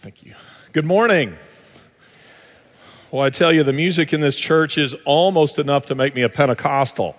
Thank you. Good morning. Well, I tell you, the music in this church is almost enough to make me a Pentecostal.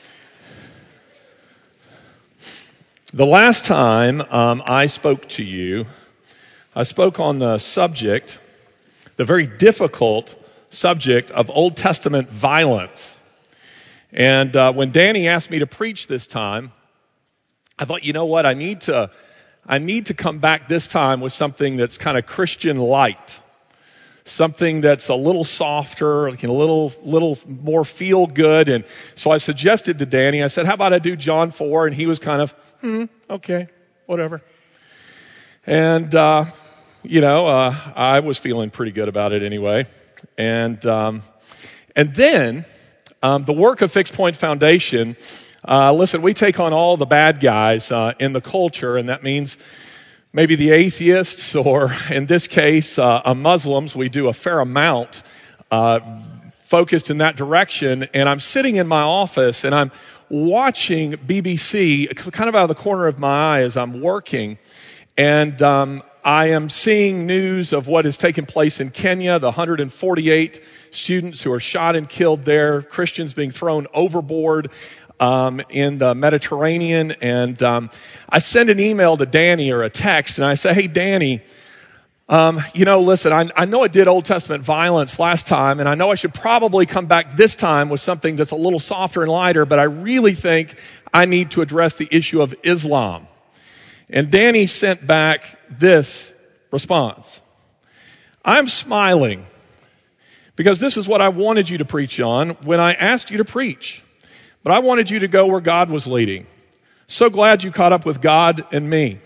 The last time I spoke to you, I spoke on the subject, the very difficult subject of Old Testament violence. And when Danny asked me to preach this time, I thought, you know what, I need to come back this time with something that's kind of Christian light. Something that's a little softer, like a little more feel good. And so I suggested to Danny, I said, how about I do John 4? And he was kind of, okay, whatever. And, I was feeling pretty good about it anyway. And then, the work of Fixed Point Foundation, listen, we take on all the bad guys in the culture, and that means maybe the atheists, or in this case, Muslims. We do a fair amount focused in that direction. And I'm sitting in my office, and I'm watching BBC kind of out of the corner of my eye as I'm working. And I am seeing news of what has taken place in Kenya, the 148 students who are shot and killed there, Christians being thrown overboard in the Mediterranean. And I send an email to Danny, or a text, and I say, hey, Danny, listen, I know I did Old Testament violence last time, and I know I should probably come back this time with something that's a little softer and lighter, but I really think I need to address the issue of Islam. And Danny sent back this response. I'm smiling because this is what I wanted you to preach on when I asked you to preach. But I wanted you to go where God was leading. So glad you caught up with God and me.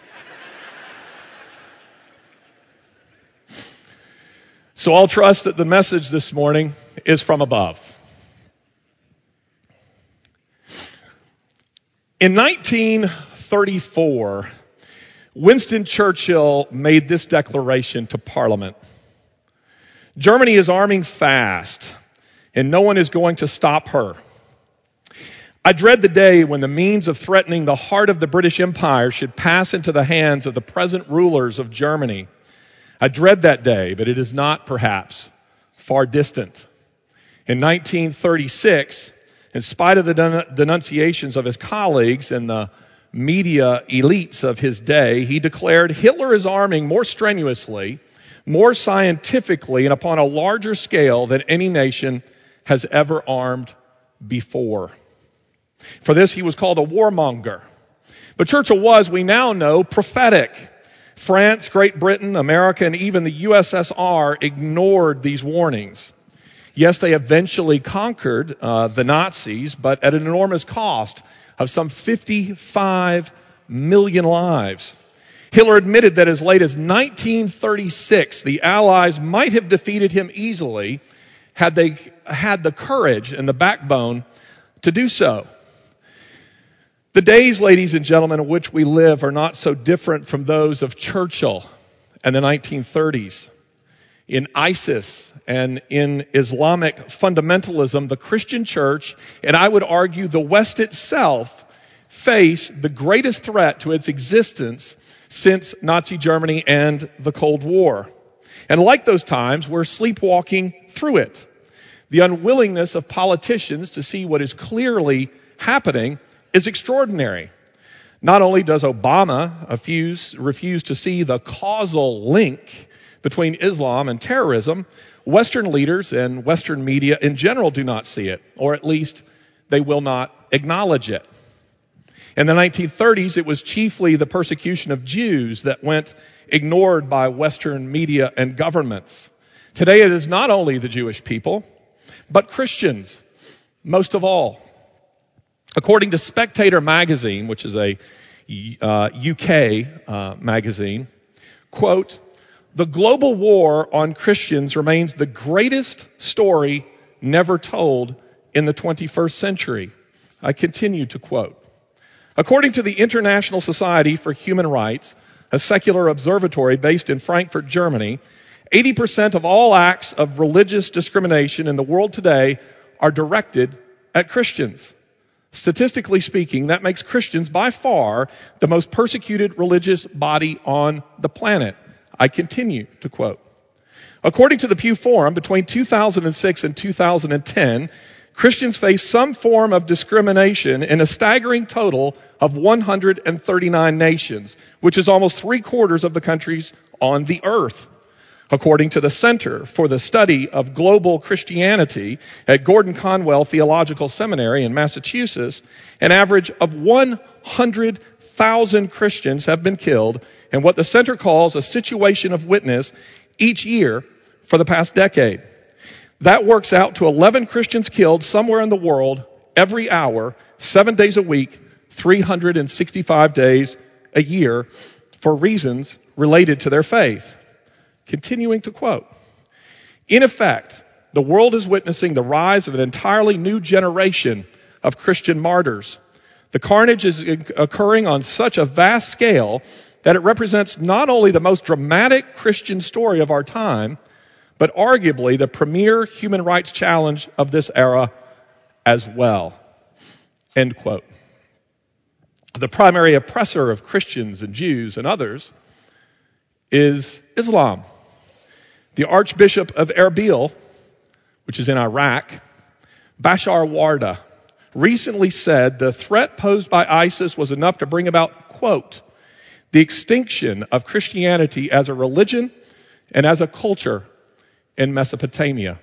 So I'll trust that the message this morning is from above. In 1934, Winston Churchill made this declaration to Parliament. Germany is arming fast, and no one is going to stop her. I dread the day when the means of threatening the heart of the British Empire should pass into the hands of the present rulers of Germany. I dread that day, but it is not, perhaps, far distant. In 1936, in spite of the denunciations of his colleagues and the media elites of his day, he declared, Hitler is arming more strenuously, more scientifically, and upon a larger scale than any nation has ever armed before. For this, he was called a warmonger. But Churchill was, we now know, prophetic. France, Great Britain, America, and even the USSR ignored these warnings. Yes, they eventually conquered the Nazis, but at an enormous cost of some 55 million lives. Hitler admitted that as late as 1936, the Allies might have defeated him easily had they had the courage and the backbone to do so. The days, ladies and gentlemen, in which we live are not so different from those of Churchill and the 1930s. In ISIS and in Islamic fundamentalism, the Christian church, and I would argue the West itself, face the greatest threat to its existence since Nazi Germany and the Cold War. And like those times, we're sleepwalking through it. The unwillingness of politicians to see what is clearly happening is extraordinary. Not only does Obama refuse to see the causal link between Islam and terrorism, Western leaders and Western media in general do not see it, or at least they will not acknowledge it. In the 1930s, it was chiefly the persecution of Jews that went ignored by Western media and governments. Today, it is not only the Jewish people, but Christians, most of all. According to Spectator magazine, which is a UK magazine, quote, the global war on Christians remains the greatest story never told in the 21st century. I continue to quote. According to the International Society for Human Rights, a secular observatory based in Frankfurt, Germany, 80% of all acts of religious discrimination in the world today are directed at Christians. Statistically speaking, that makes Christians by far the most persecuted religious body on the planet. I continue to quote. According to the Pew Forum, between 2006 and 2010, Christians faced some form of discrimination in a staggering total of 139 nations, which is almost 3/4 of the countries on the earth. According to the Center for the Study of Global Christianity at Gordon Conwell Theological Seminary in Massachusetts, an average of 100,000 Christians have been killed in what the center calls a situation of witness each year for the past decade. That works out to 11 Christians killed somewhere in the world every hour, 7 days a week, 365 days a year for reasons related to their faith. Continuing to quote, in effect, the world is witnessing the rise of an entirely new generation of Christian martyrs. The carnage is occurring on such a vast scale that it represents not only the most dramatic Christian story of our time, but arguably the premier human rights challenge of this era as well. End quote. The primary oppressor of Christians and Jews and others is Islam. The Archbishop of Erbil, which is in Iraq, Bashar Warda, recently said the threat posed by ISIS was enough to bring about, quote, the extinction of Christianity as a religion and as a culture in Mesopotamia.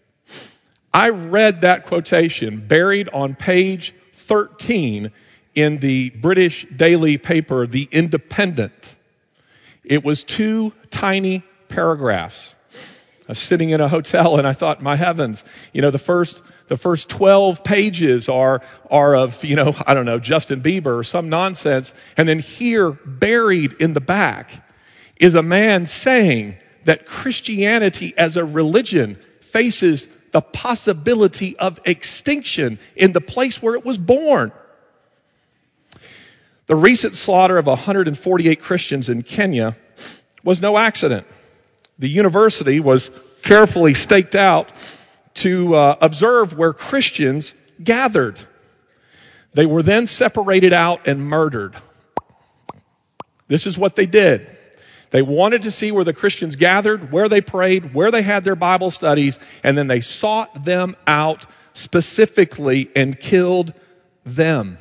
I read that quotation buried on page 13 in the British daily paper, The Independent. It was 2 tiny paragraphs. I was sitting in a hotel and I thought, my heavens, the first 12 pages are of, Justin Bieber or some nonsense. And then here, buried in the back, is a man saying that Christianity as a religion faces the possibility of extinction in the place where it was born. The recent slaughter of 148 Christians in Kenya was no accident. The university was carefully staked out to observe where Christians gathered. They were then separated out and murdered. This is what they did. They wanted to see where the Christians gathered, where they prayed, where they had their Bible studies, and then they sought them out specifically and killed them.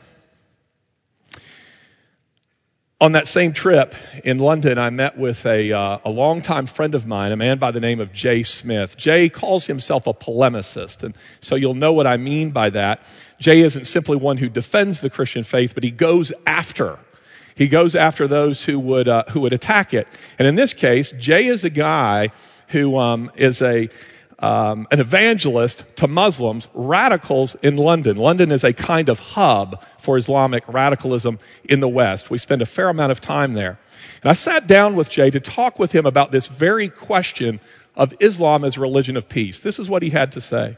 On that same trip in London, I met with a longtime friend of mine, a man by the name of Jay Smith. Jay calls himself a polemicist, and so you'll know what I mean by that. Jay isn't simply one who defends the Christian faith, but he goes after those who would attack it. And in this case, Jay is a guy who is an evangelist to Muslims, radicals in London. London is a kind of hub for Islamic radicalism in the West. We spend a fair amount of time there. And I sat down with Jay to talk with him about this very question of Islam as a religion of peace. This is what he had to say.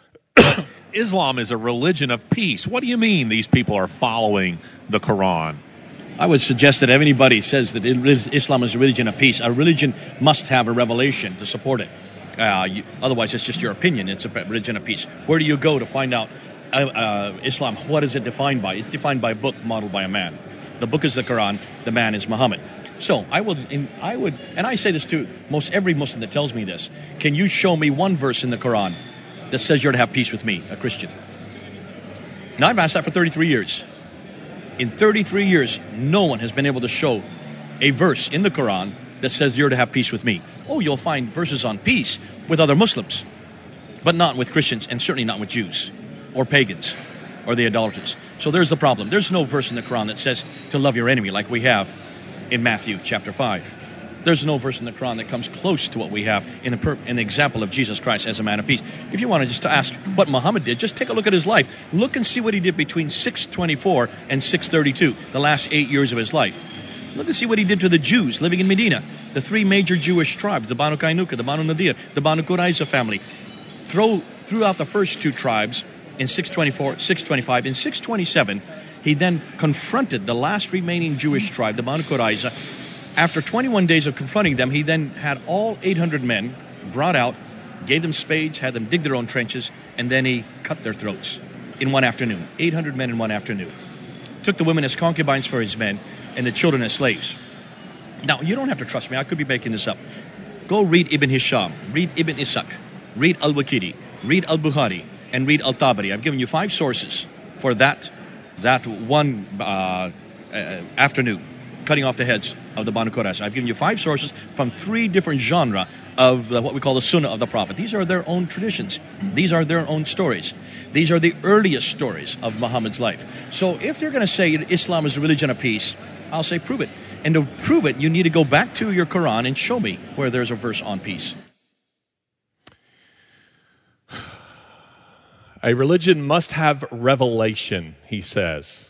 Islam is a religion of peace. What do you mean these people are following the Quran? I would suggest that if anybody says that Islam is a religion of peace, a religion must have a revelation to support it. Otherwise, it's just your opinion. It's a religion of peace. Where do you go to find out Islam? What is it defined by? It's defined by a book modeled by a man. The book is the Quran. The man is Muhammad. So I would, and I say this to most every Muslim that tells me this. Can you show me one verse in the Quran that says you're to have peace with me, a Christian? Now, I've asked that for 33 years. In 33 years, no one has been able to show a verse in the Quran that says you're to have peace with me. Oh, you'll find verses on peace with other Muslims, but not with Christians, and certainly not with Jews or pagans or the idolaters. So there's the problem. There's no verse in the Quran that says to love your enemy like we have in Matthew chapter 5. There's no verse in the Quran that comes close to what we have in the example of Jesus Christ as a man of peace. If you want to just ask what Muhammad did, just take a look at his life. Look and see what he did between 624 and 632, the last 8 years of his life. Look and see what he did to the Jews living in Medina, the 3 major Jewish tribes, the Banu Kainuka, the Banu Nadir, the Banu Qurayza family. Throughout the first 2 tribes in 624, 625. In 627, he then confronted the last remaining Jewish tribe, the Banu Qurayza. After 21 days of confronting them, he then had all 800 men brought out, gave them spades, had them dig their own trenches, and then he cut their throats in one afternoon. 800 men in one afternoon. Took the women as concubines for his men and the children as slaves. Now, you don't have to trust me. I could be making this up. Go read Ibn Hisham, read Ibn Ishaq, read Al-Waqidi, read Al-Bukhari, and read Al-Tabari. I've given you 5 sources for that one afternoon, cutting off the heads of the Banu Qurayza. I've given you 5 sources from 3 different genres of what we call the Sunnah of the Prophet. These are their own traditions. These are their own stories. These are the earliest stories of Muhammad's life. So if they're going to say Islam is a religion of peace, I'll say prove it. And to prove it, you need to go back to your Quran and show me where there's a verse on peace. A religion must have revelation, he says.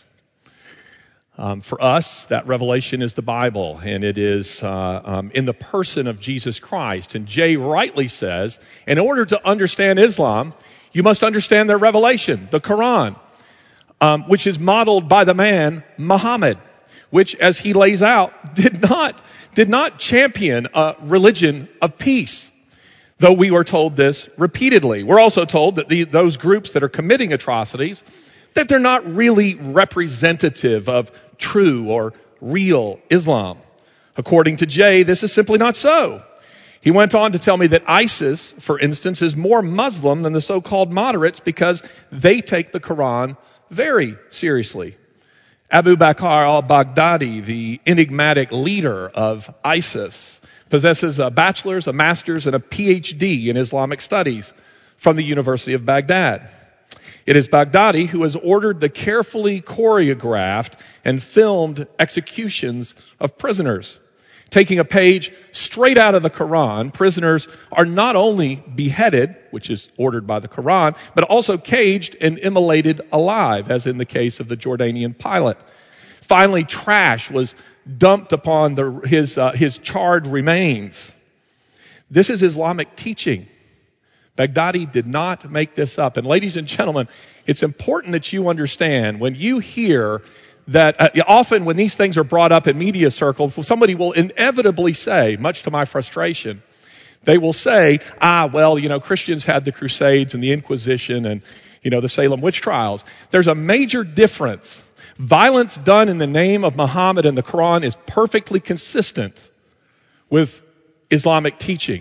For us, that revelation is the Bible, and it is in the person of Jesus Christ. And Jay rightly says, in order to understand Islam, you must understand their revelation, the Quran, which is modeled by the man Muhammad, which, as he lays out, did not champion a religion of peace. Though we are told this repeatedly. We're also told that those groups that are committing atrocities, that they're not really representative of true or real Islam. According to Jay, this is simply not so. He went on to tell me that ISIS, for instance, is more Muslim than the so-called moderates because they take the Quran very seriously. Abu Bakr al-Baghdadi, the enigmatic leader of ISIS, possesses a bachelor's, a master's, and a PhD in Islamic studies from the University of Baghdad. It is Baghdadi who has ordered the carefully choreographed and filmed executions of prisoners. Taking a page straight out of the Quran, prisoners are not only beheaded, which is ordered by the Quran, but also caged and immolated alive, as in the case of the Jordanian pilot. Finally, trash was dumped upon his charred remains. This is Islamic teaching. Baghdadi did not make this up. And ladies and gentlemen, it's important that you understand when you hear that often when these things are brought up in media circles, somebody will inevitably say, much to my frustration, they will say, Christians had the Crusades and the Inquisition and, the Salem witch trials. There's a major difference. Violence done in the name of Muhammad and the Quran is perfectly consistent with Islamic teaching.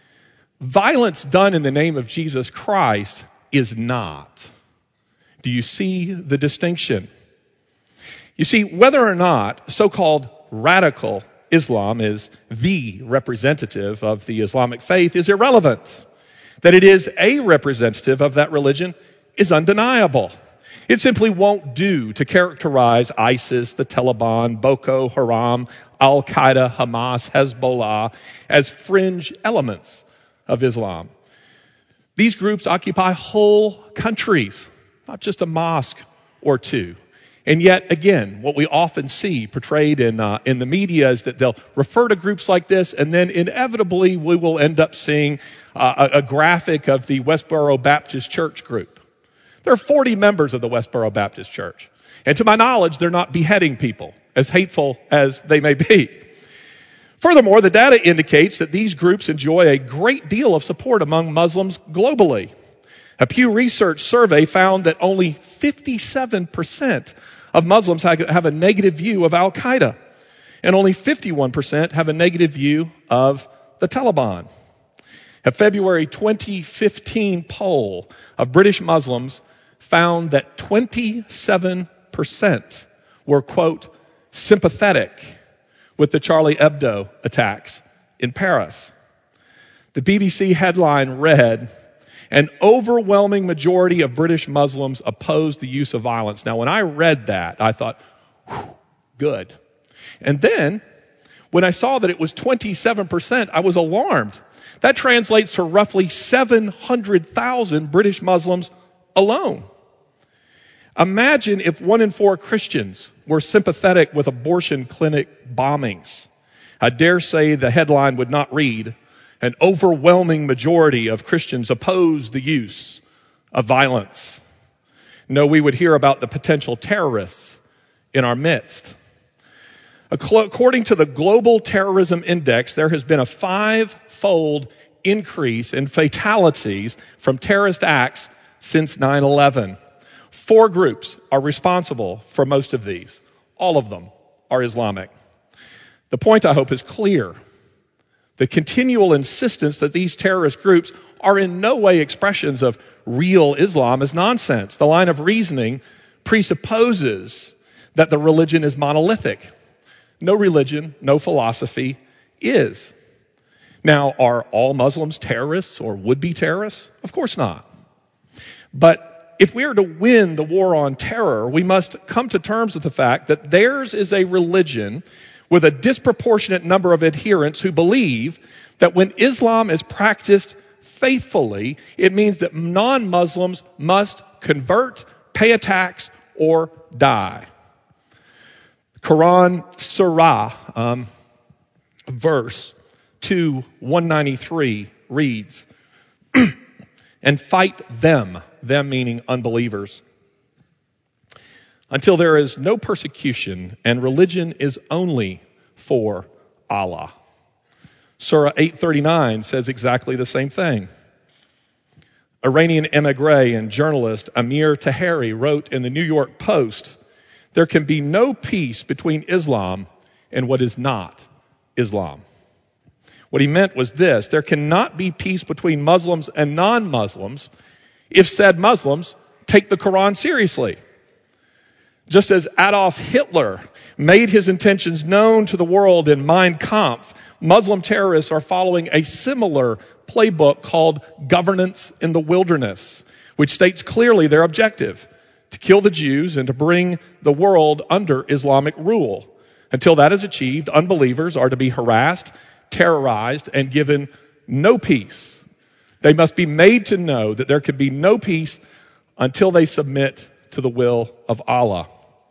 Violence done in the name of Jesus Christ is not. Do you see the distinction? You see, whether or not so-called radical Islam is the representative of the Islamic faith is irrelevant. That it is a representative of that religion is undeniable. It simply won't do to characterize ISIS, the Taliban, Boko Haram, Al-Qaeda, Hamas, Hezbollah as fringe elements of Islam. These groups occupy whole countries, not just a mosque or two. And yet, again, what we often see portrayed in the media is that they'll refer to groups like this, and then inevitably we will end up seeing a graphic of the Westboro Baptist Church group. There are 40 members of the Westboro Baptist Church. And to my knowledge, they're not beheading people, as hateful as they may be. Furthermore, the data indicates that these groups enjoy a great deal of support among Muslims globally. A Pew Research survey found that only 57% of Muslims have a negative view of Al-Qaeda, and only 51% have a negative view of the Taliban. A February 2015 poll of British Muslims found that 27% were, quote, sympathetic with the Charlie Hebdo attacks in Paris. The BBC headline read, "An overwhelming majority of British Muslims oppose the use of violence." Now, when I read that, I thought, good. And then, when I saw that it was 27%, I was alarmed. That translates to roughly 700,000 British Muslims alone. Imagine if 1 in 4 Christians were sympathetic with abortion clinic bombings. I dare say the headline would not read, "An overwhelming majority of Christians oppose the use of violence." No, we would hear about the potential terrorists in our midst. According to the Global Terrorism Index, there has been a 5-fold increase in fatalities from terrorist acts since 9/11. 4 groups are responsible for most of these. All of them are Islamic. The point, I hope, is clear. The continual insistence that these terrorist groups are in no way expressions of real Islam is nonsense. The line of reasoning presupposes that the religion is monolithic. No religion, no philosophy is. Now, are all Muslims terrorists or would-be terrorists? Of course not. But if we are to win the war on terror, we must come to terms with the fact that theirs is a religion with a disproportionate number of adherents who believe that when Islam is practiced faithfully, it means that non-Muslims must convert, pay a tax, or die. Quran Surah, verse 2:193 reads, and fight them meaning unbelievers, until there is no persecution and religion is only for Allah. Surah 8:39 says exactly the same thing. Iranian emigre and journalist Amir Taheri wrote in the New York Post, there can be no peace between Islam and what is not Islam. What he meant was this: there cannot be peace between Muslims and non-Muslims if said Muslims take the Quran seriously. Just as Adolf Hitler made his intentions known to the world in Mein Kampf, Muslim terrorists are following a similar playbook called Governance in the Wilderness, which states clearly their objective: to kill the Jews and to bring the world under Islamic rule. Until that is achieved, unbelievers are to be harassed, terrorized, and given no peace. They must be made to know that there can be no peace until they submit to the will of Allah.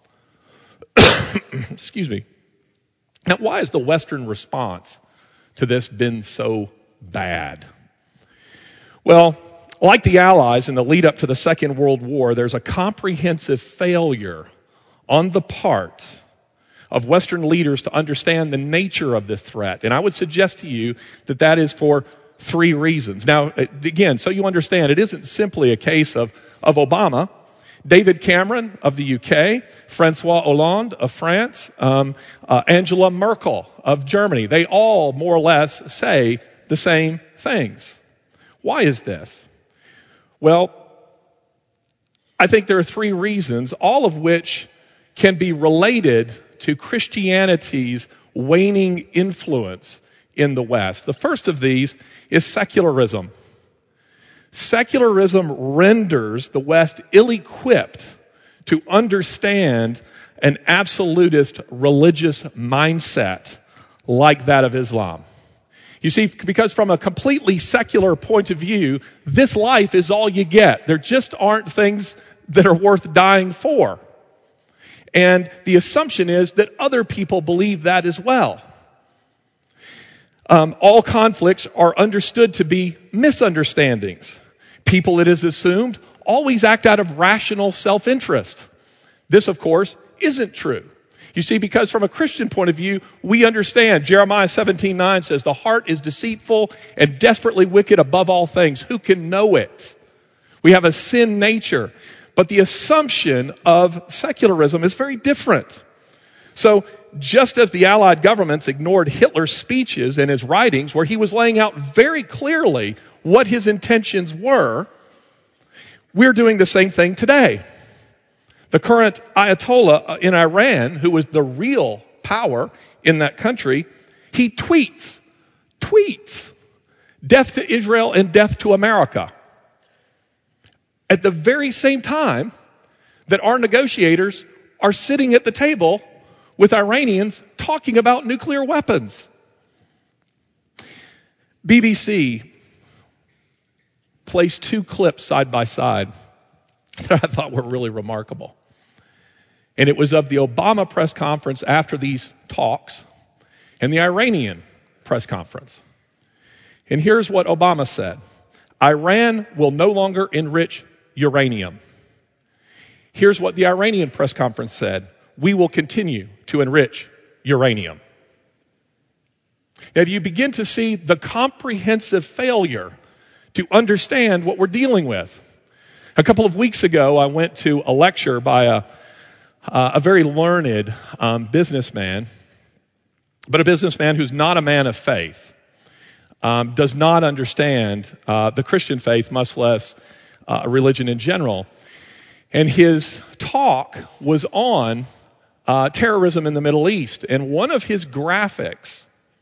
Excuse me. Now, why has the Western response to this been so bad? Well, like the Allies in the lead up to the Second World War, there's a comprehensive failure on the part of Western leaders to understand the nature of this threat. And I would suggest to you that that is for three reasons. Now, again, so you understand, it isn't simply a case of Obama. David Cameron of the UK, Francois Hollande of France, Angela Merkel of Germany. They all more or less say the same things. Why is this? Well, I think there are three reasons, all of which can be related to Christianity's waning influence in the West. The first of these is secularism. Secularism renders the West ill-equipped to understand an absolutist religious mindset like that of Islam. You see, because from a completely secular point of view, this life is all you get. There just aren't things that are worth dying for. And the assumption is that other people believe that as well. All conflicts are understood to be misunderstandings. People, it is assumed, always act out of rational self-interest. This, of course, isn't true. You see, because from a Christian point of view, we understand. Jeremiah 17:9 says, the heart is deceitful and desperately wicked above all things. Who can know it? We have a sin nature. But the assumption of secularism is very different. So, just as the Allied governments ignored Hitler's speeches and his writings, where he was laying out very clearly what his intentions were, we're doing the same thing today. The current Ayatollah in Iran, who is the real power in that country, he tweets, death to Israel and death to America. At the very same time that our negotiators are sitting at the table with Iranians talking about nuclear weapons. BBC placed two clips side by side that I thought were really remarkable. And it was of the Obama press conference after these talks and the Iranian press conference. And here's what Obama said: Iran will no longer enrich uranium. Here's what the Iranian press conference said: we will continue to enrich uranium. Now, you begin to see the comprehensive failure to understand what we're dealing with. A couple of weeks ago, I went to a lecture by a very learned businessman, But a businessman who's not a man of faith does not understand the Christian faith, much less religion in general. And his talk was on terrorism in the Middle East. And one of his graphics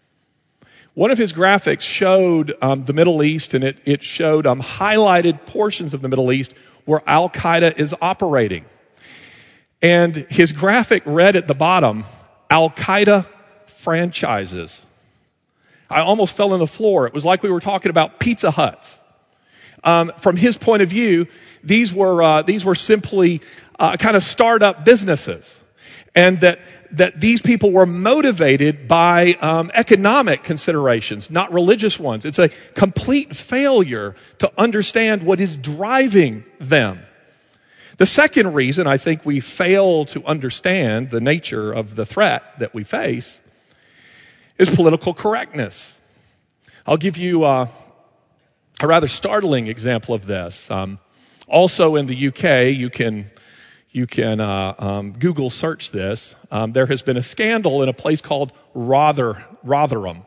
showed the Middle East, and it showed highlighted portions of the Middle East where Al-Qaeda is operating. And his graphic read at the bottom, Al-Qaeda franchises. I almost fell on the floor. It was like we were talking about Pizza Huts. From his point of view, these were simply kind of startup businesses, and that these people were motivated by economic considerations, not religious ones. It's a complete failure to understand what is driving them. The second reason I think we fail to understand the nature of the threat that we face is political correctness. I'll give you a rather startling example of this. Also in the UK, you can Google search this. There has been a scandal in a place called Rotherham,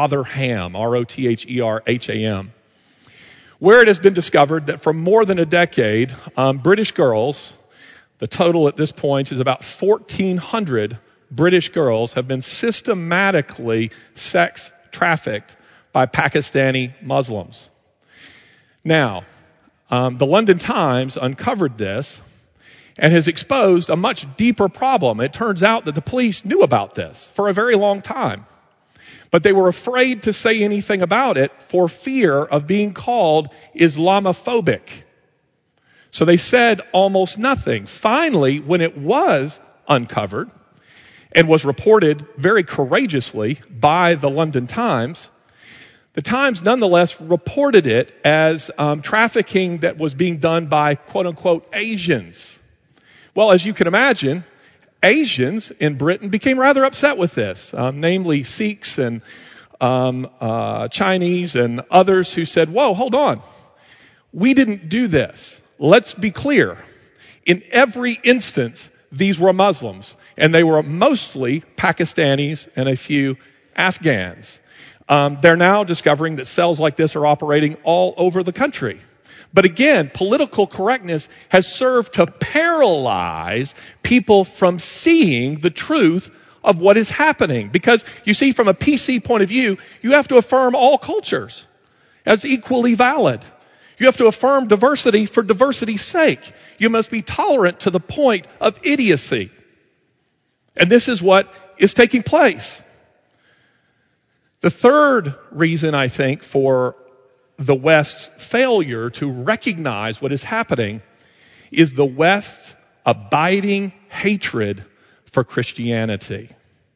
Rotherham, where it has been discovered that for more than a decade, British girls, the total at this point is about 1,400 British girls, have been systematically sex trafficked by Pakistani Muslims. Now, the London Times uncovered this and has exposed a much deeper problem. It turns out that the police knew about this for a very long time, but they were afraid to say anything about it for fear of being called Islamophobic. So they said almost nothing. Finally, when it was uncovered and was reported very courageously by the London Times, the Times nonetheless reported it as trafficking that was being done by quote-unquote Asians. Well, as you can imagine, Asians in Britain became rather upset with this, namely Sikhs and Chinese and others who said, whoa, hold on. We didn't do this. Let's be clear. In every instance, these were Muslims, and they were mostly Pakistanis and a few Afghans. They're now discovering that cells like this are operating all over the country. But again, political correctness has served to paralyze people from seeing the truth of what is happening. Because, you see, from a PC point of view, you have to affirm all cultures as equally valid. You have to affirm diversity for diversity's sake. You must be tolerant to the point of idiocy. And this is what is taking place. The third reason, I think, for the West's failure to recognize what is happening is the West's abiding hatred for Christianity.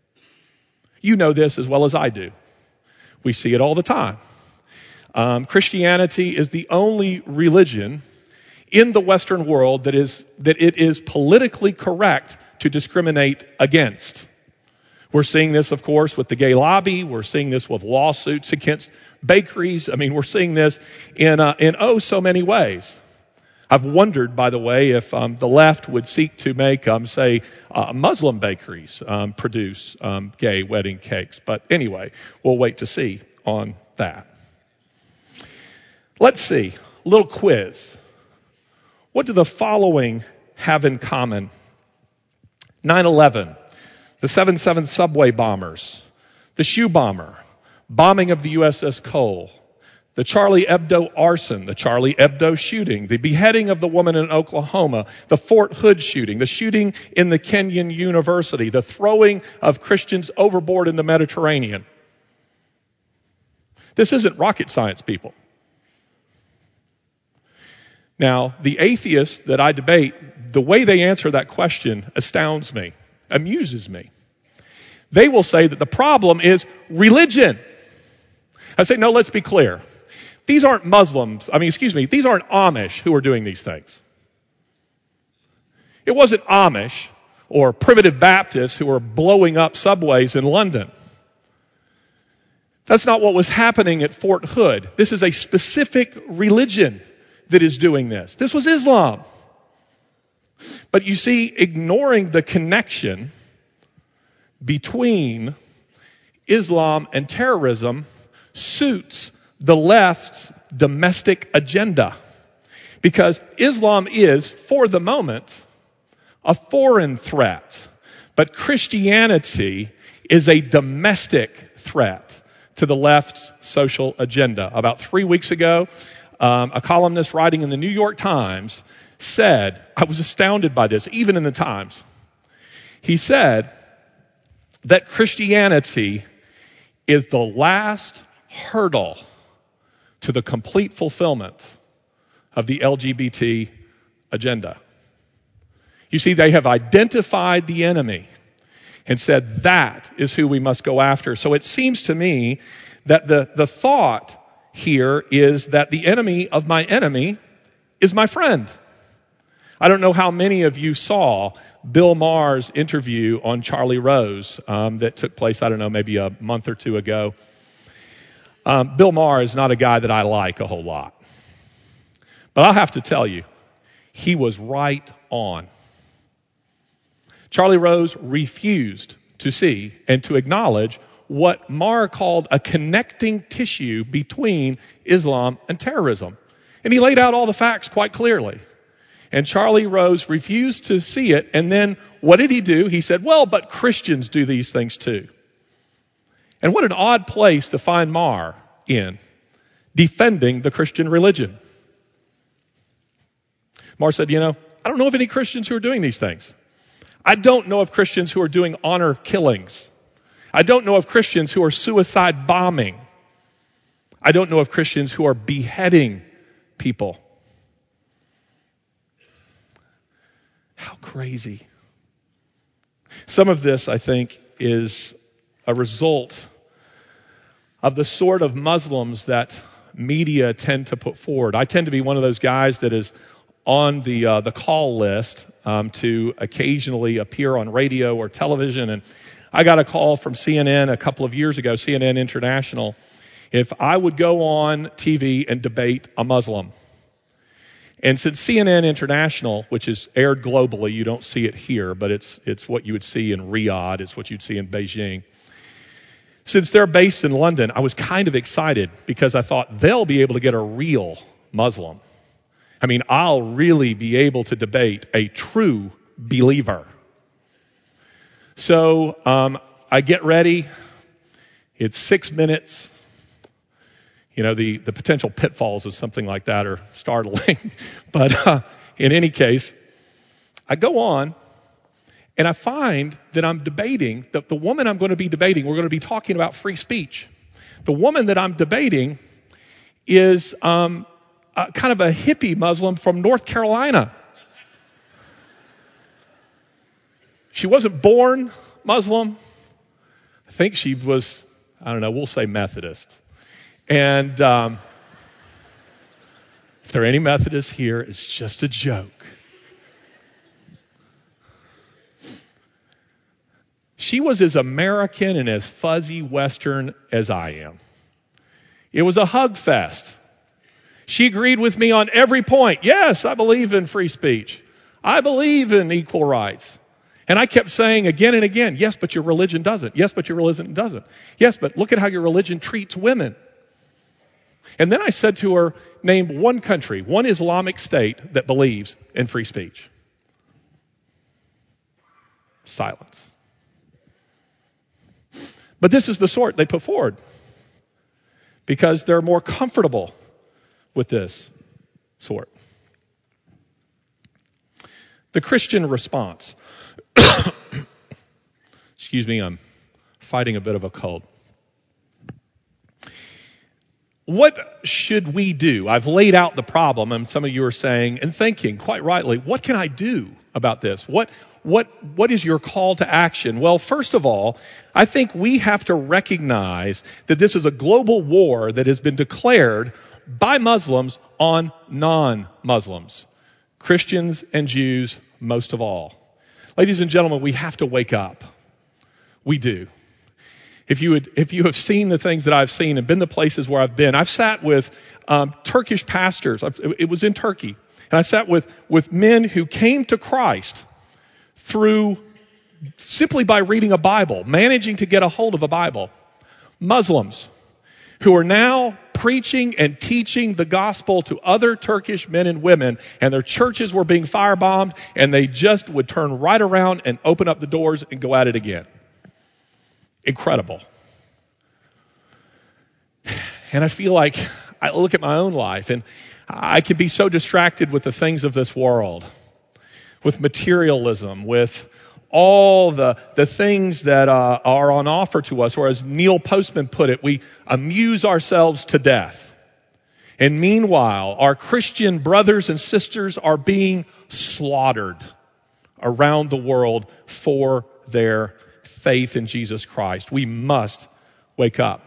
You know this as well as I do. We see it all the time. Christianity is the only religion in the Western world that it is politically correct to discriminate against. We're seeing this, of course, with the gay lobby. We're seeing this with lawsuits against bakeries. I mean, we're seeing this in so many ways. I've wondered, by the way, if the left would seek to make, Muslim bakeries produce gay wedding cakes. But anyway, we'll wait to see on that. Let's see. A little quiz. What do the following have in common? 9/11. The 7/7 subway bombers, the shoe bomber, bombing of the USS Cole, the Charlie Hebdo arson, the Charlie Hebdo shooting, the beheading of the woman in Oklahoma, the Fort Hood shooting, the shooting in the Kenyon University, the throwing of Christians overboard in the Mediterranean. This isn't rocket science, people. Now, the atheists that I debate, the way they answer that question astounds me, amuses me. They will say that the problem is religion. I say, no, let's be clear. These aren't Muslims. These aren't Amish who are doing these things. It wasn't Amish or primitive Baptists who were blowing up subways in London. That's not what was happening at Fort Hood. This is a specific religion that is doing this. This was Islam. But you see, ignoring the connection between Islam and terrorism suits the left's domestic agenda. Because Islam is, for the moment, a foreign threat. But Christianity is a domestic threat to the left's social agenda. About 3 weeks ago, a columnist writing in the New York Times said, I was astounded by this, even in the Times. He said that Christianity is the last hurdle to the complete fulfillment of the LGBT agenda. You see, they have identified the enemy and said that is who we must go after. So it seems to me that the thought here is that the enemy of my enemy is my friend. I don't know how many of you saw Bill Maher's interview on Charlie Rose that took place, I don't know, maybe a month or two ago. Bill Maher is not a guy that I like a whole lot. But I'll have to tell you, he was right on. Charlie Rose refused to see and to acknowledge what Maher called a connecting tissue between Islam and terrorism. And he laid out all the facts quite clearly. And Charlie Rose refused to see it. And then what did he do? He said, well, but Christians do these things too. And what an odd place to find Maher in, defending the Christian religion. Maher said, I don't know of any Christians who are doing these things. I don't know of Christians who are doing honor killings. I don't know of Christians who are suicide bombing. I don't know of Christians who are beheading people. How crazy. Some of this, I think, is a result of the sort of Muslims that media tend to put forward. I tend to be one of those guys that is on the call list to occasionally appear on radio or television. And I got a call from CNN a couple of years ago, CNN International, if I would go on TV and debate a Muslim. And since CNN International, which is aired globally, you don't see it here, but it's what you would see in Riyadh, it's what you'd see in Beijing. Since they're based in London, I was kind of excited because I thought they'll be able to get a real Muslim. I mean, I'll really be able to debate a true believer. So I get ready. It's 6 minutes. The potential pitfalls of something like that are startling. But in any case, I go on and I find that I'm debating, the woman I'm going to be debating, we're going to be talking about free speech. The woman that I'm debating is kind of a hippie Muslim from North Carolina. She wasn't born Muslim. I think she was, we'll say Methodist. And if there are any Methodists here, it's just a joke. She was as American and as fuzzy Western as I am. It was a hug fest. She agreed with me on every point. Yes, I believe in free speech. I believe in equal rights. And I kept saying again and again, yes, but your religion doesn't. Yes, but your religion doesn't. Yes, but look at how your religion treats women. And then I said to her, name one country, one Islamic state that believes in free speech. Silence. But this is the sort they put forward because they're more comfortable with this sort. The Christian response. Excuse me, I'm fighting a bit of a cold. What should we do? I've laid out the problem, and some of you are saying and thinking quite rightly, what can I do about this? What is your call to action? Well, first of all, I think we have to recognize that this is a global war that has been declared by Muslims on non-Muslims, Christians and Jews most of all. Ladies and gentlemen, we have to wake up. We do. If you have seen the things that I've seen and been to places where I've been, I've sat with Turkish pastors. It was in Turkey. And I sat with men who came to Christ through simply by reading a Bible, managing to get a hold of a Bible. Muslims who are now preaching and teaching the gospel to other Turkish men and women, and their churches were being firebombed, and they just would turn right around and open up the doors and go at it again. Incredible. And I feel like I look at my own life, and I can be so distracted with the things of this world, with materialism, with all the things that are on offer to us, or as Neil Postman put it, we amuse ourselves to death. And meanwhile, our Christian brothers and sisters are being slaughtered around the world for their faith in Jesus Christ. We must wake up.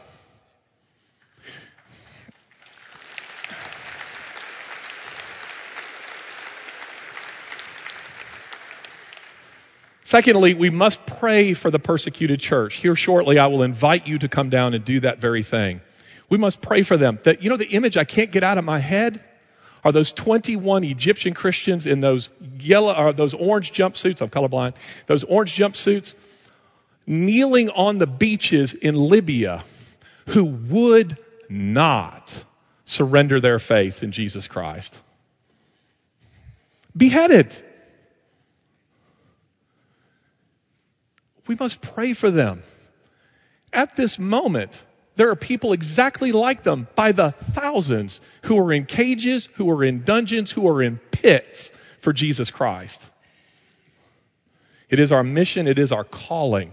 Secondly, we must pray for the persecuted church. Here shortly, I will invite you to come down and do that very thing. We must pray for them. The image I can't get out of my head are those 21 Egyptian Christians in those those orange jumpsuits. I'm colorblind. Those orange jumpsuits kneeling on the beaches in Libya, who would not surrender their faith in Jesus Christ. Beheaded. We must pray for them. At this moment, there are people exactly like them by the thousands who are in cages, who are in dungeons, who are in pits for Jesus Christ. It is our mission. It is our calling.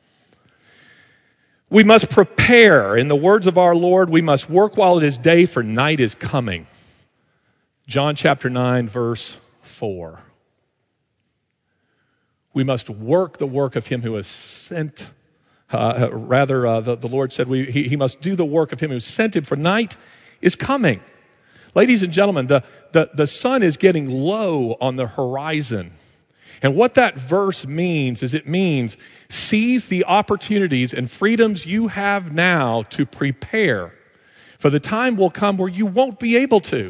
We must prepare. In the words of our Lord, we must work while it is day, for night is coming. John chapter 9, verse 4. We must work the work of him who has sent. The Lord said he must do the work of him who sent him, for night is coming. Ladies and gentlemen, the sun is getting low on the horizon. And what that verse means is it means seize the opportunities and freedoms you have now to prepare, for the time will come where you won't be able to.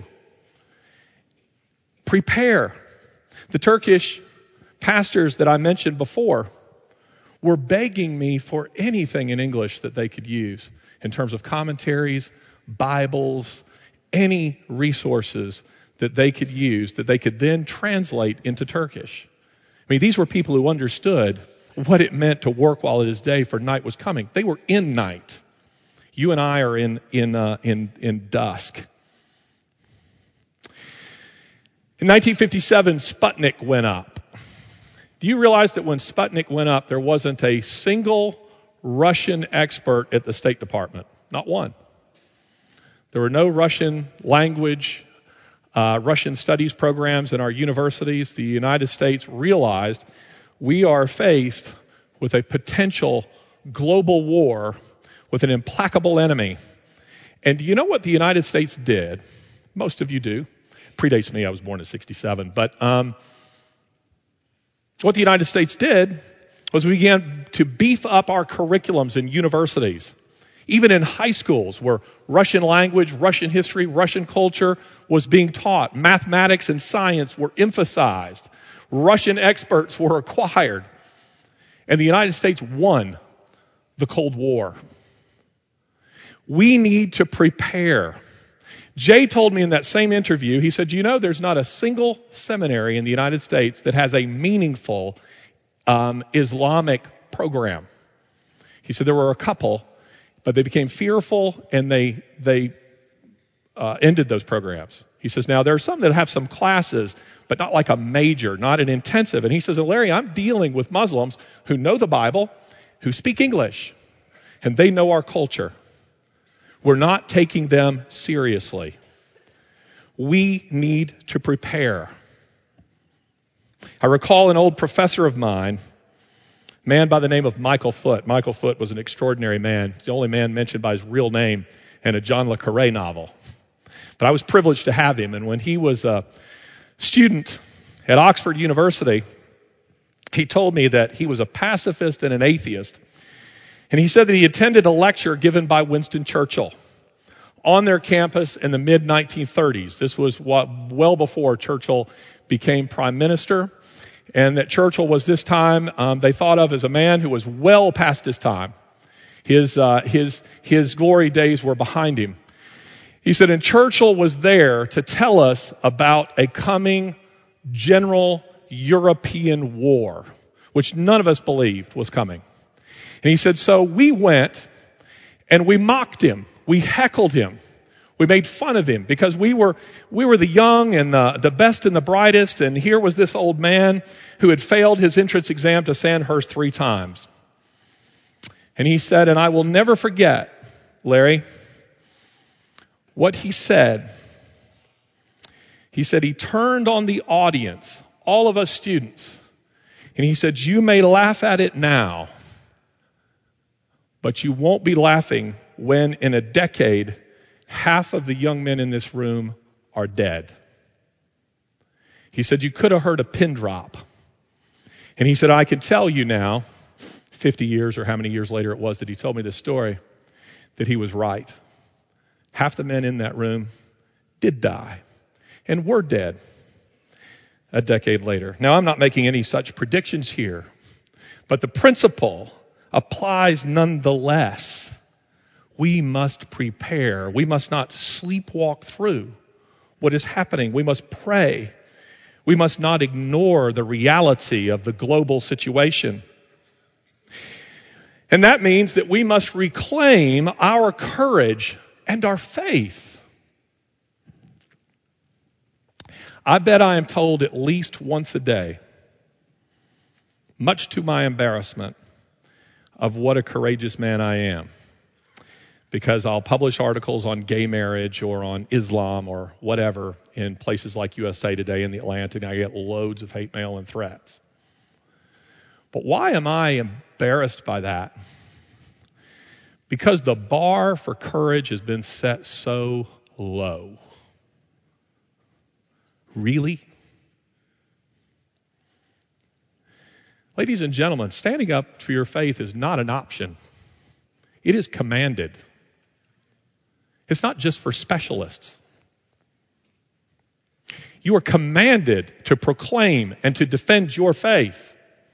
Prepare. The Turkish pastors that I mentioned before were begging me for anything in English that they could use in terms of commentaries, Bibles, any resources that they could use that they could then translate into Turkish. I mean, these were people who understood what it meant to work while it is day, for night was coming. They were in night. You and I are in dusk. In 1957, Sputnik went up. Do you realize that when Sputnik went up, there wasn't a single Russian expert at the State Department? Not one. There were no Russian language, Russian studies programs in our universities. The United States realized we are faced with a potential global war with an implacable enemy. And do you know what the United States did? Most of you do. Predates me. I was born in 1967. But what the United States did was we began to beef up our curriculums in universities, even in high schools where Russian language, Russian history, Russian culture was being taught. Mathematics and science were emphasized. Russian experts were acquired. And the United States won the Cold War. We need to prepare. Jay told me in that same interview, he said, there's not a single seminary in the United States that has a meaningful Islamic program. He said there were a couple, but they became fearful and they ended those programs. He says, now there are some that have some classes, but not like a major, not an intensive. And he says, Larry, I'm dealing with Muslims who know the Bible, who speak English, and they know our culture. We're not taking them seriously. We need to prepare. I recall an old professor of mine, a man by the name of Michael Foot. Michael Foot was an extraordinary man. He's the only man mentioned by his real name in a John le Carré novel. But I was privileged to have him. And when he was a student at Oxford University, he told me that he was a pacifist and an atheist. And he said that he attended a lecture given by Winston Churchill on their campus in the mid-1930s. This was well before Churchill became prime minister. And that Churchill was this time, they thought of as a man who was well past his time. His glory days were behind him. He said, and Churchill was there to tell us about a coming general European war, which none of us believed was coming. And he said, so we went and we mocked him. We heckled him. We made fun of him because we were the young and the best and the brightest. And here was this old man who had failed his entrance exam to Sandhurst 3 times. And he said, and I will never forget, Larry, what he said. He said he turned on the audience, all of us students, and he said, you may laugh at it now, but you won't be laughing when in a decade, half of the young men in this room are dead. He said, you could have heard a pin drop. And he said, I can tell you now, 50 years or how many years later it was that he told me this story, that he was right. Half the men in that room did die and were dead a decade later. Now, I'm not making any such predictions here, but the principle applies nonetheless. We must prepare. We must not sleepwalk through what is happening. We must pray. We must not ignore the reality of the global situation. And that means that we must reclaim our courage and our faith. I bet I am told at least once a day, much to my embarrassment, of what a courageous man I am. Because I'll publish articles on gay marriage or on Islam or whatever in places like USA Today and The Atlantic, and I get loads of hate mail and threats. But why am I embarrassed by that? Because the bar for courage has been set so low. Really? Ladies and gentlemen, standing up for your faith is not an option. It is commanded. It's not just for specialists. You are commanded to proclaim and to defend your faith.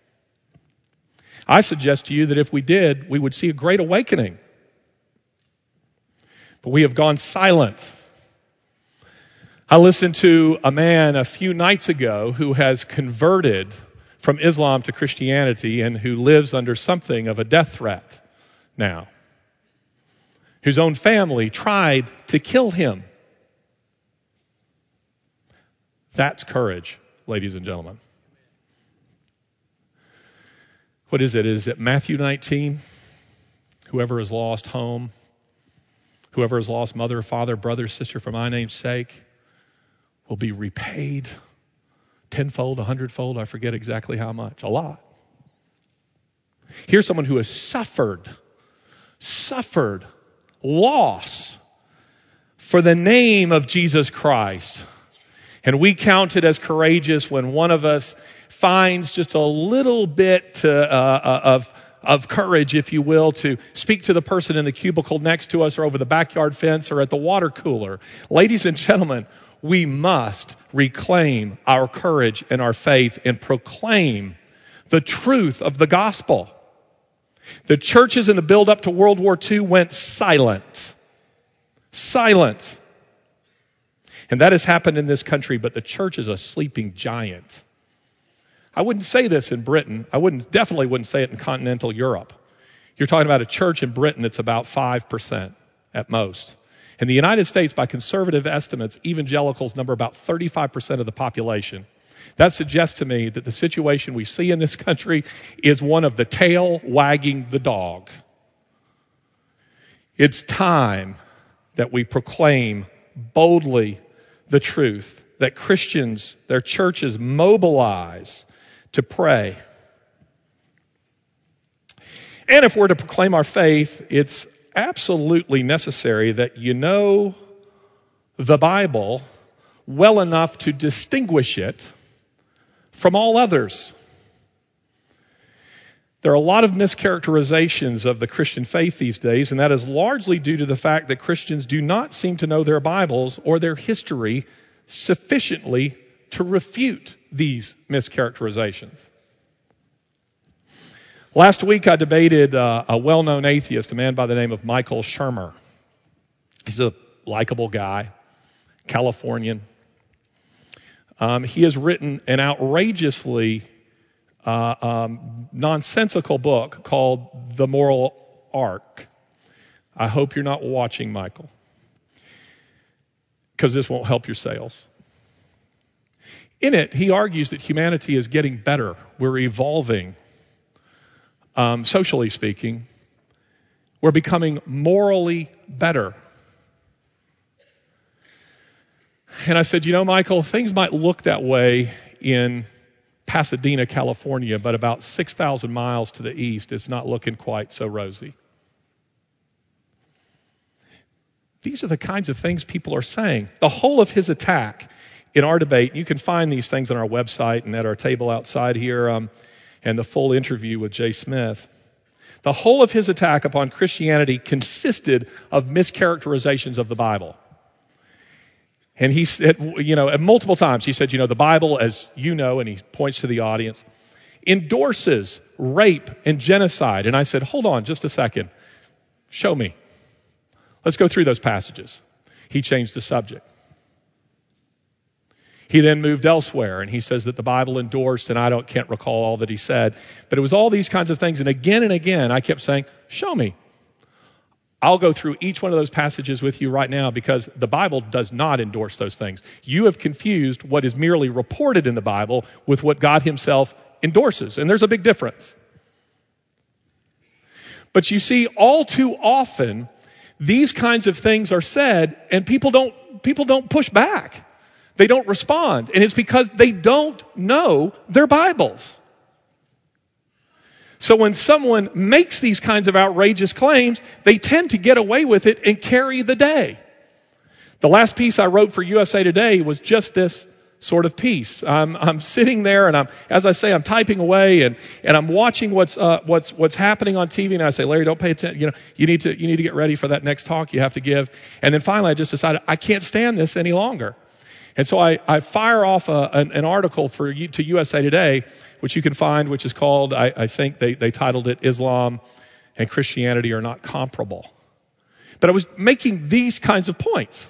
I suggest to you that if we did, we would see a great awakening. But we have gone silent. I listened to a man a few nights ago who has converted from Islam to Christianity and who lives under something of a death threat now. Whose own family tried to kill him. That's courage, ladies and gentlemen. What is it? Is it Matthew 19? Whoever has lost home, whoever has lost mother, father, brother, sister for my name's sake will be repaid tenfold, 100-fold. I forget exactly how much. A lot. Here's someone who has suffered loss for the name of Jesus Christ. And we count it as courageous when one of us finds just a little bit of courage, if you will, to speak to the person in the cubicle next to us or over the backyard fence or at the water cooler. Ladies and gentlemen, we must reclaim our courage and our faith and proclaim the truth of the gospel. The churches in the build-up to World War II went silent. Silent. And that has happened in this country, but the church is a sleeping giant. I wouldn't say this in Britain. Definitely wouldn't say it in continental Europe. You're talking about a church in Britain that's about 5% at most. In the United States, by conservative estimates, evangelicals number about 35% of the population. That suggests to me that the situation we see in this country is one of the tail wagging the dog. It's time that we proclaim boldly the truth, that Christians, their churches mobilize to pray. And if we're to proclaim our faith, it's absolutely necessary that you know the Bible well enough to distinguish it from all others. There are a lot of mischaracterizations of the Christian faith these days, and that is largely due to the fact that Christians do not seem to know their Bibles or their history sufficiently to refute these mischaracterizations. Last week I debated a well-known atheist, a man by the name of Michael Shermer. He's a likable guy, Californian. He has written an outrageously nonsensical book called The Moral Arc. I hope you're not watching, Michael, because this won't help your sales. In it, he argues that humanity is getting better. We're evolving. Socially speaking, we're becoming morally better. And I said, Michael, things might look that way in Pasadena, California, but about 6,000 miles to the east, it's not looking quite so rosy. These are the kinds of things people are saying. The whole of his attack in our debate, you can find these things on our website and at our table outside here, and the full interview with Jay Smith. The whole of his attack upon Christianity consisted of mischaracterizations of the Bible. And he said, multiple times, he said, the Bible, as you know, and he points to the audience, endorses rape and genocide. And I said, hold on just a second. Show me. Let's go through those passages. He changed the subject. He then moved elsewhere, and he says that the Bible endorsed, and can't recall all that he said, but it was all these kinds of things. And again, I kept saying, show me. I'll go through each one of those passages with you right now because the Bible does not endorse those things. You have confused what is merely reported in the Bible with what God himself endorses, and there's a big difference. But you see, all too often, these kinds of things are said, and people don't push back. They don't respond. And it's because they don't know their Bibles. So when someone makes these kinds of outrageous claims, they tend to get away with it and carry the day. The last piece I wrote for USA Today was just this sort of piece. I'm sitting there and I'm typing away and I'm watching what's happening on TV, and I say, Larry, don't pay attention. You need to get ready for that next talk you have to give. And then finally I just decided I can't stand this any longer. And so I fire off an article to USA Today, which you can find, which is called, I think they titled it, Islam and Christianity Are Not Comparable. But I was making these kinds of points.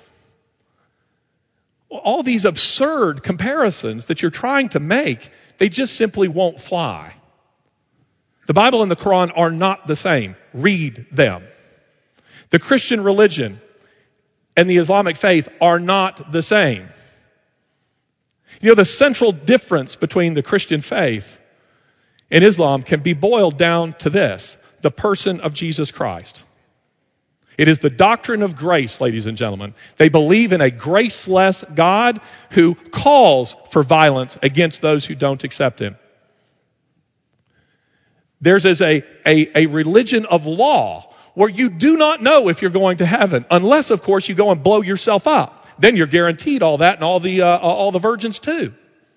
All these absurd comparisons that you're trying to make, they just simply won't fly. The Bible and the Quran are not the same. Read them. The Christian religion and the Islamic faith are not the same. The central difference between the Christian faith and Islam can be boiled down to this: the person of Jesus Christ. It is the doctrine of grace, ladies and gentlemen. They believe in a graceless God who calls for violence against those who don't accept him. Theirs is a religion of law where you do not know if you're going to heaven, unless, of course, you go and blow yourself up. Then you're guaranteed all that and all the virgins too.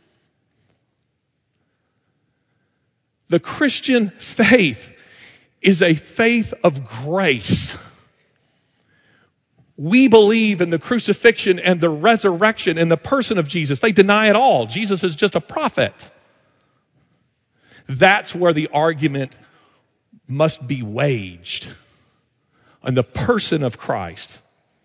The Christian faith is a faith of grace. We believe in the crucifixion and the resurrection and the person of Jesus. They deny it all. Jesus is just a prophet. That's where the argument must be waged, on the person of Christ.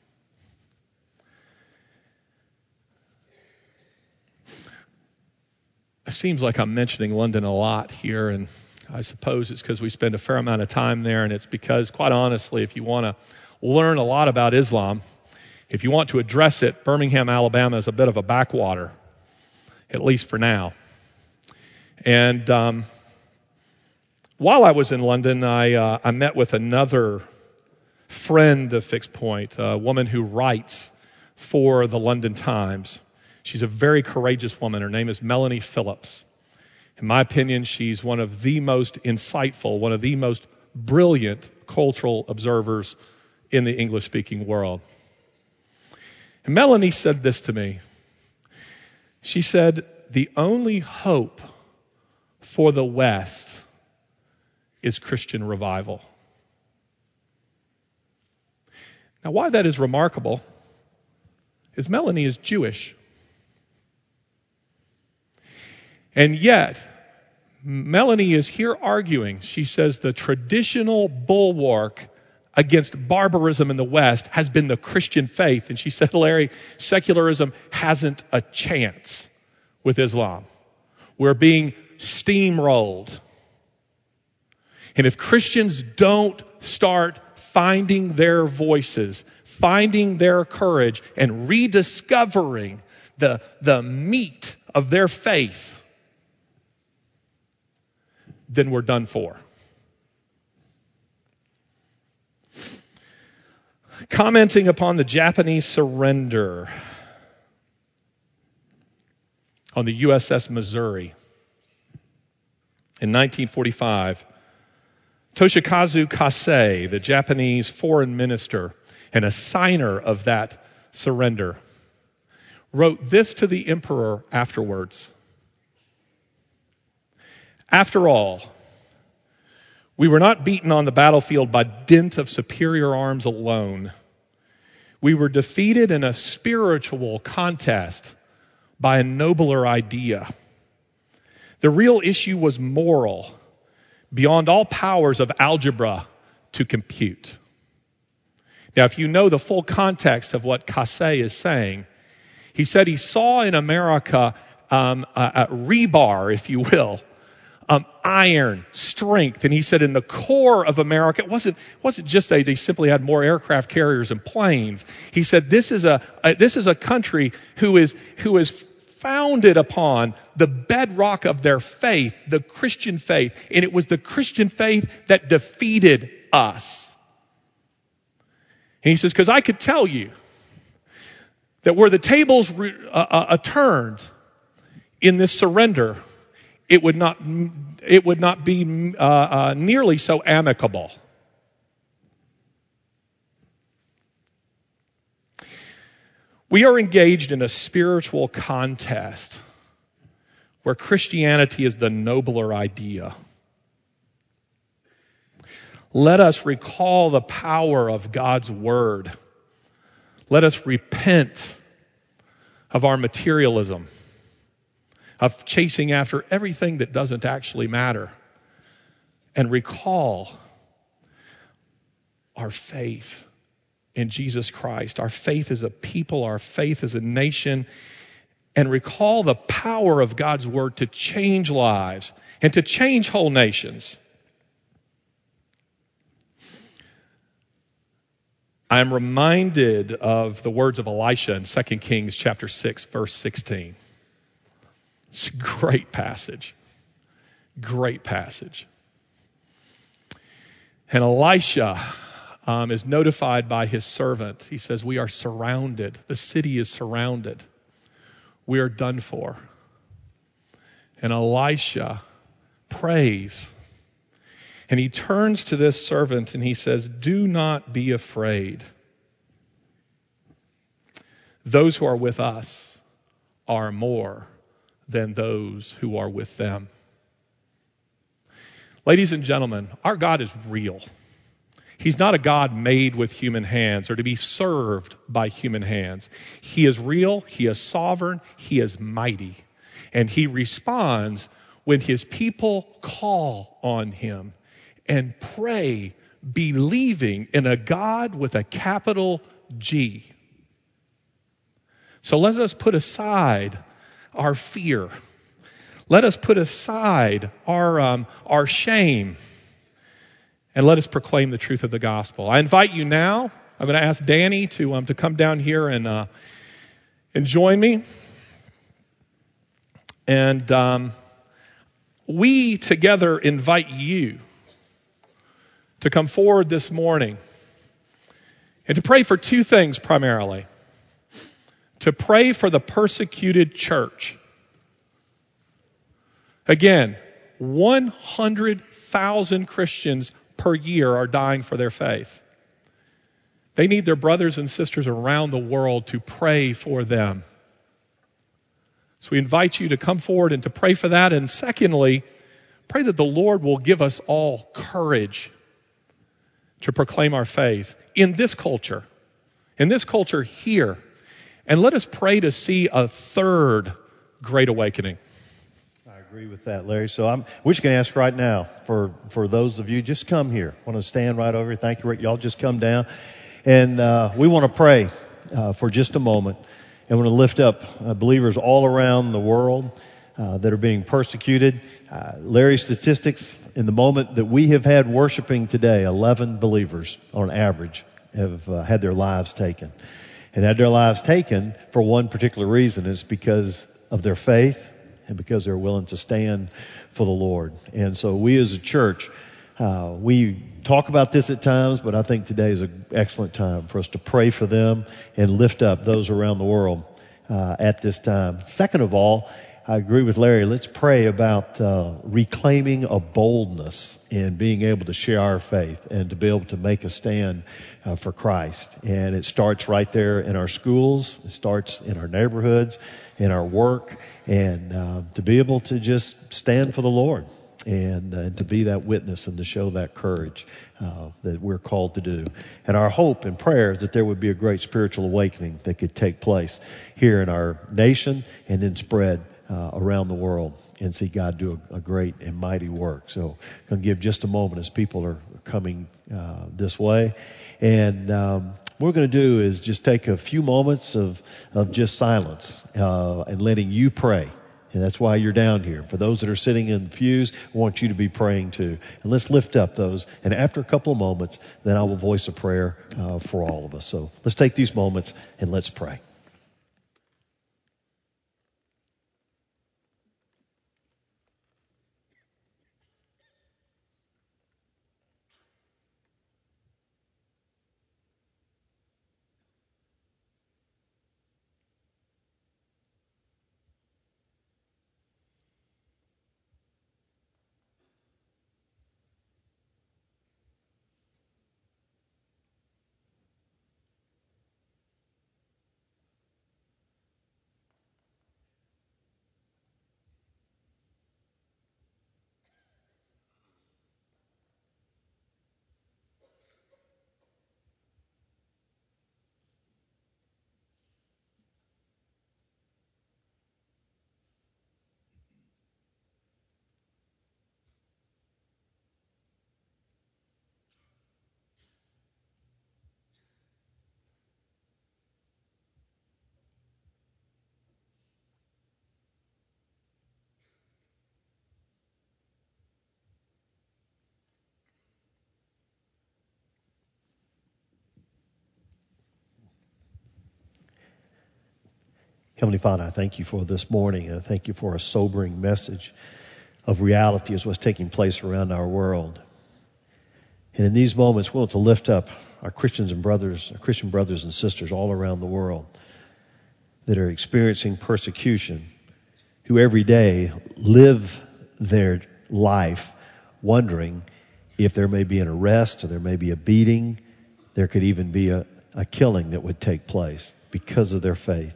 It seems like I'm mentioning London a lot here, and I suppose it's because we spend a fair amount of time there, and it's because, quite honestly, if you want to learn a lot about Islam, if you want to address it, Birmingham, Alabama is a bit of a backwater, at least for now. And while I was in London, I met with another friend of Fixed Point, a woman who writes for the London Times. She's a very courageous woman. Her name is Melanie Phillips. In my opinion, she's one of the most insightful, one of the most brilliant cultural observers in the English-speaking world. And Melanie said this to me. She said, the only hope for the West is Christian revival. Now, why that is remarkable is Melanie is Jewish. And yet, Melanie is here arguing. She says the traditional bulwark against barbarism in the West has been the Christian faith. And she said, Larry, secularism hasn't a chance with Islam. We're being steamrolled. And if Christians don't start finding their voices, finding their courage, and rediscovering the meat of their faith, then we're done for. Commenting upon the Japanese surrender on the USS Missouri in 1945, Toshikazu Kasei, the Japanese foreign minister and a signer of that surrender, wrote this to the emperor afterwards. After all, we were not beaten on the battlefield by dint of superior arms alone. We were defeated in a spiritual contest by a nobler idea. The real issue was moral, beyond all powers of algebra to compute. Now, if you know the full context of what Kasei is saying, he said he saw in America a rebar, if you will, iron, strength. And he said in the core of America, it wasn't just they simply had more aircraft carriers and planes. He said this is a country who is founded upon the bedrock of their faith, the Christian faith. And it was the Christian faith that defeated us. And he says, because I could tell you that where the tables turned in this surrender, it would not be nearly so amicable. We are engaged in a spiritual contest where Christianity is the nobler idea. Let us recall the power of God's word. Let us repent of our materialism, of chasing after everything that doesn't actually matter, and recall our faith in Jesus Christ, our faith as a people, our faith as a nation, and recall the power of God's word to change lives and to change whole nations. I'm reminded of the words of Elisha in 2 Kings chapter 6, verse 16. It's a great passage. Great passage. And Elisha is notified by his servant. He says, we are surrounded. The city is surrounded. We are done for. And Elisha prays. And he turns to this servant and he says, do not be afraid. Those who are with us are more than those who are with them. Ladies and gentlemen, our God is real. He's not a God made with human hands or to be served by human hands. He is real, he is sovereign, he is mighty. And he responds when his people call on him and pray, believing in a God with a capital G. So let us put aside our fear. Let us put aside our shame, and let us proclaim the truth of the gospel. I invite you now. I'm going to ask Danny to come down here and join me. And we together invite you to come forward this morning and to pray for two things primarily. To pray for the persecuted church. Again, 100,000 Christians per year are dying for their faith. They need their brothers and sisters around the world to pray for them. So we invite you to come forward and to pray for that. And secondly, pray that the Lord will give us all courage to proclaim our faith in this culture here. And let us pray to see a third great awakening. I agree. agree with that, Larry. So we're just going to ask right now for those of you, just come here. I want to stand right over here. Thank you, Rick. Y'all just come down. And we want to pray for just a moment. And we want to lift up believers all around the world that are being persecuted. Larry's statistics, in the moment that we have had worshiping today, 11 believers on average have had their lives taken. And had their lives taken for one particular reason. It's because of their faith and because they're willing to stand for the Lord. And so we as a church, we talk about this at times, but I think today is an excellent time for us to pray for them and lift up those around the world at this time. Second of all, I agree with Larry. Let's pray about reclaiming a boldness in being able to share our faith and to be able to make a stand for Christ. And it starts right there in our schools. It starts in our neighborhoods, in our work, and to be able to just stand for the Lord and to be that witness and to show that courage that we're called to do. And our hope and prayer is that there would be a great spiritual awakening that could take place here in our nation and then spread around the world and see God do a great and mighty work. So I'm going to give just a moment as people are coming this way. And what we're going to do is just take a few moments of just silence and letting you pray. And that's why you're down here. For those that are sitting in the pews, I want you to be praying too. And let's lift up those. And after a couple of moments, then I will voice a prayer for all of us. So let's take these moments and let's pray. Heavenly Father, I thank you for this morning, and I thank you for a sobering message of reality as what's taking place around our world. And in these moments, we want to lift up our Christian brothers and sisters all around the world that are experiencing persecution, who every day live their life wondering if there may be an arrest or there may be a beating. There could even be a killing that would take place because of their faith.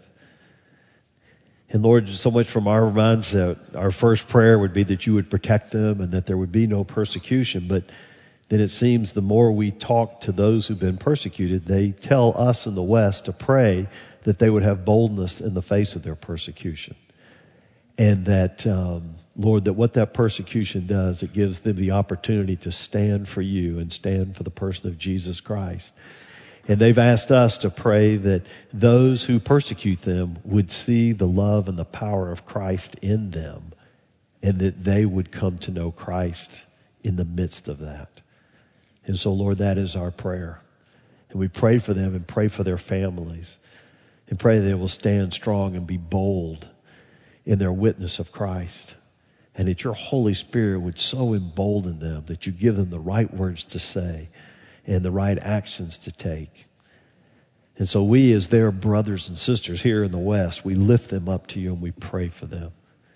And Lord, so much from our mindset, our first prayer would be that you would protect them and that there would be no persecution. But then it seems the more we talk to those who've been persecuted, they tell us in the West to pray that they would have boldness in the face of their persecution. And that, Lord, that what that persecution does, it gives them the opportunity to stand for you and stand for the person of Jesus Christ. And they've asked us to pray that those who persecute them would see the love and the power of Christ in them, and that they would come to know Christ in the midst of that. And so, Lord, that is our prayer. And we pray for them and pray for their families and pray that they will stand strong and be bold in their witness of Christ. And that your Holy Spirit would so embolden them that you give them the right words to say and the right actions to take. And so we, as their brothers and sisters here in the West, we lift them up to you and we pray for them.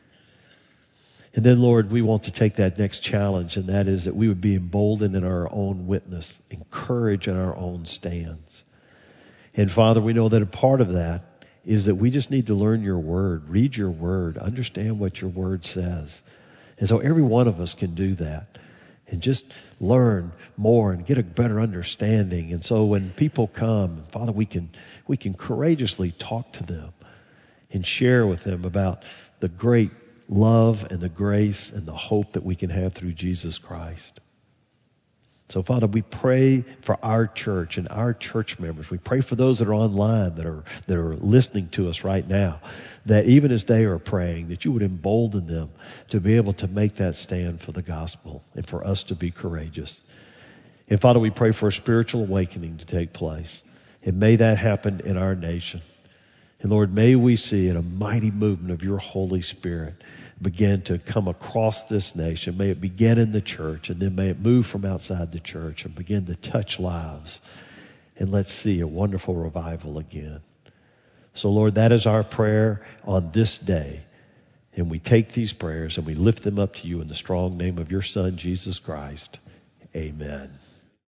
And then, Lord, we want to take that next challenge, and that is that we would be emboldened in our own witness, encouraged in our own stands. And Father, we know that a part of that is that we just need to learn your word, read your word, understand what your word says. And so every one of us can do that. And just learn more and get a better understanding. And so when people come, Father, we can courageously talk to them and share with them about the great love and the grace and the hope that we can have through Jesus Christ. So, Father, we pray for our church and our church members. We pray for those that are online, that are listening to us right now, that even as they are praying, that you would embolden them to be able to make that stand for the gospel and for us to be courageous. And, Father, we pray for a spiritual awakening to take place. And may that happen in our nation. And, Lord, may we see a mighty movement of your Holy Spirit begin to come across this nation. May it begin in the church, and then may it move from outside the church and begin to touch lives. And let's see a wonderful revival again. So, Lord, that is our prayer on this day. And we take these prayers and we lift them up to you in the strong name of your Son, Jesus Christ. Amen.